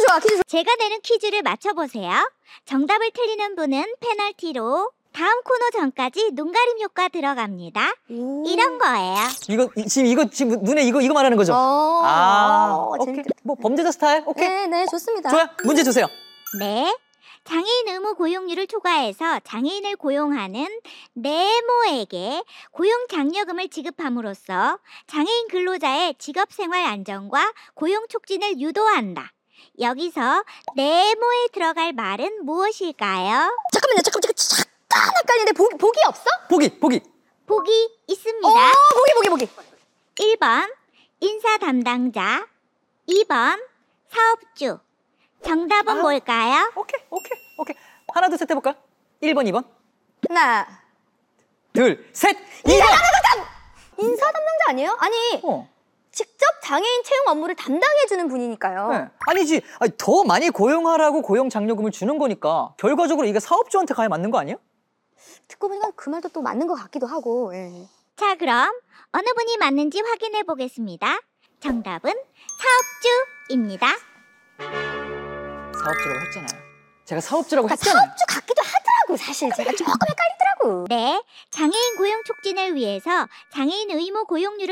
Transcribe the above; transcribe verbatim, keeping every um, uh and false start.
좋아, 퀴즈 좋아. 제가 내는 퀴즈를 맞춰보세요. 정답을 틀리는 분은 페널티로 다음 코너 전까지 눈가림 효과 들어갑니다. 오. 이런 거예요. 이거 이- 지금 이거 지금 눈에 이거 이거 말하는 거죠? 어, 아, 어, 오케이. 재밌겠다. 뭐 범죄자 스타일? 오케이. 네, 네, 좋습니다. 좋아요. 문제 주세요. 네. 장애인 의무 고용률을 초과해서 장애인을 고용하는 네모에게 고용 장려금을 지급함으로써 장애인 근로자의 직업생활 안정과 고용 촉진을 유도한다. 여기서 네모에 들어갈 말은 무엇일까요? 잠깐만요, 잠깐만, 잠깐, 잠깐 헷갈리는데 보기, 보기 없어? 보기, 보기. 보기 있습니다. 어, 보기, 보기, 보기. 일 번 인사 담당자, 이 번 사업주. 정답은 아. 뭘까요? 오케이, 오케이, 오케이. 하나, 둘, 셋 해볼까요? 일 번, 이 번. 하나. 둘, 셋, 이 번! 인사 담당자 아니에요? 아니, 어. 직접 장애인 채용 업무를 담당해주는 분이니까요. 네. 아니지. 아니, 더 많이 고용하라고 고용 장려금을 주는 거니까 결과적으로 이게 사업주한테 가야 맞는 거 아니에요? 듣고 보니까 그 말도 또 맞는 것 같기도 하고. 예. 자, 그럼 어느 분이 맞는지 확인해 보겠습니다. 정답은 사업주입니다. 사업주라고 했잖아요. 제가 사업주라고 그러니까 했잖아요. 사업주 같기도 하더라고, 사실. 제가 조금 헷갈리더라고. 네, 장애인 고용 촉진을 위해서 장애인 의무 고용률을